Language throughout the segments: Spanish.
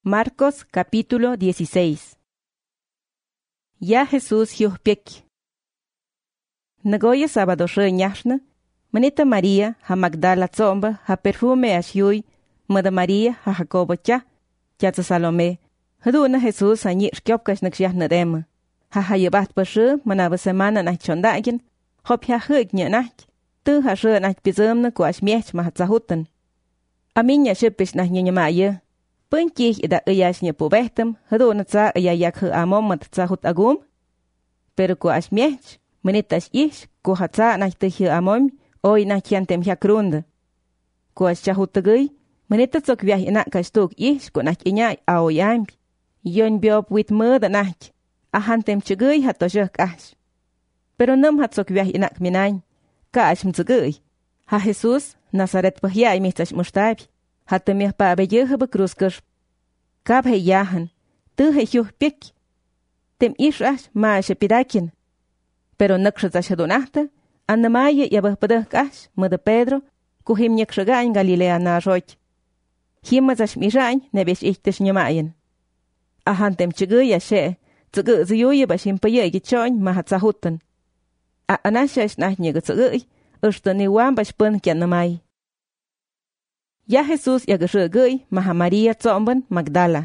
Marcos capítulo 16. Ya Jesús hiuhpiek. Nagoya sábado ñashna, manita María ha Magdala zomba ha perfume ashiui, mada María ha Jacobo cha Salomé. Haduna Jesús ha nyirskiopkas nakshiah nadema. Ha yebat bashe manaba semana nach chondagin, hop ha hug nach, tu ha she nach bizumna kwash miech mahatzahutan. Aminya shipish nach nyanyamaya. Puntjih ida uyashnya pubehtem, haduna tsa uyayak amomat tsahut agum. Pero kuash miech, menitas ish, kuhatsa nach tuhi amom, oi nach yantem yakrunda. Kuash chahutagui, menitas ok viah inakastuk ish, kunach inyay aoyambi. Yon biop wit murda nach, ahantem chugui hatoshuk ash. Pero num hatsok viah inak minain, kaash mtsugui. Ha Jesus, Nazaret pahyay mihtash mustabi. Hatte mir pa bejehe bekruskus. Kab he jahan, tu he hiuhpiek. Tem ishrash maashe pidakin. Pero nakshatash donahta, annamaye yabahpadakash, mada Pedro, kuhim nyekshagan Galilea na roch. Himazash mirain, nebesh ichtish nyamayen. Ahantem chiguya she, tsugu zuyuye bashim paye gichon mahatzahutan. A anashash nah nyegatsugui, ushtani wambash pun kyanamay. Ya Jesús yagashuguy maha María zomban Magdala.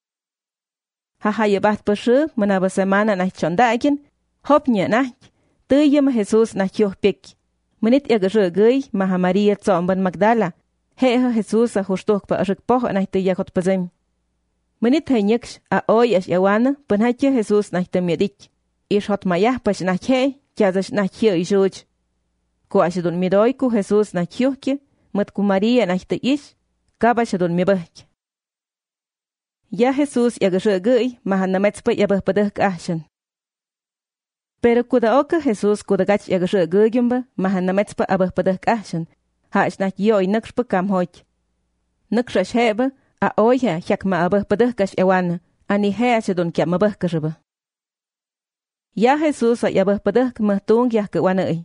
Haha yebat pashu manaba semana nach chondagin, hopnya nach, tuyama Jesús nach yuhpik. Manit yagashuguy maha María zomban Magdala, heha Jesús a hustuk pa ashikpoh nach tuyakot pazim. Manit henyeksh a oy ash yawana panhatya Jesús nach temyedik. Ish hot mayah pash nach he, kyazash nach hiyo ishuj. Ku ashidun midoy ku Jesús nach yuhki, mat ku María nachte ish, kabashadun mibahk. Ya Jesús yagashuguy mahanametspa yabahpadak ahshan. Pero kuda oka Jesús kuda gach yagashuguyumba mahanametspa abahpadak ahshan, hash nach yoy nakshpa kamhoch. Nakshash heba, a oya hyak ma abahpadakash ewana, ani heashadun kya mabahkashaba. Ya Jesús yabahpadak mahtung yahkawanay.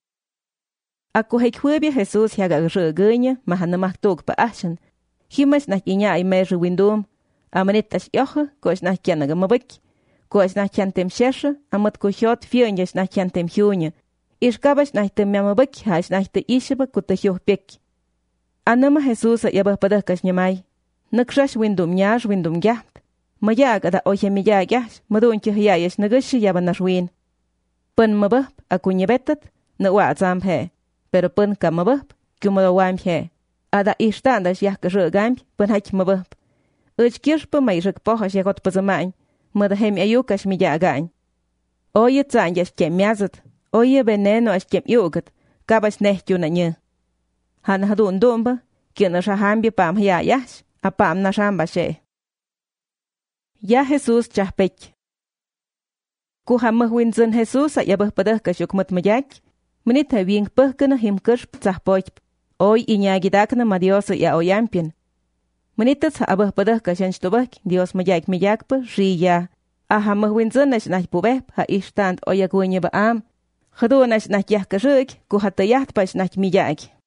Aku hekhuebia Jesús yagashugunya mahanamaktuk pa ahshan, himas nach inya ay meru windum, amanitash yoha kosh nach kyanagamamak, kosh nach kyantem shesha, amat kuhyot fionyash nach kyantem hyunya, ishkabash nach temyamabak hash nach te ishaba kutahyuhpik. Anama Jesús yabahpadakash nyamay, nakshash windum nyash windum gyaht, mayag ada oyemiyagyash, madunchi hayayash nagashi yabanashwin. Pan mabab akunyabetat, na waazamhe. Pero pun ka mabab, kumawam he. Ada ishtandash yahkashugam, pun hach mabab. Uchkirshpa mayshak pohash yakot pazamain, madahem ayukash miyagain. Oye tzanyash kem yazat, oye veneno ash kem yugat, kabash nehtuna nye. Han hadun dumba, kinashahambi pam hayayash, apam nashamba she. Ya Jesús chahpech. Kuhamahwinzun Jesús ayabahpadakashuk matmayak, Manita wing pahkana himkershp tzahpoch, oy inyagidakna ma Dios ya oyampian. Manitas abahpadak shanchtobak, Dios mayak miyakpa, ya. Aha mahwinzanash nach pubep, ha ishtant oyagunya baam. Hadunash nach yahkashuk, kuhatayat pash nach miyak.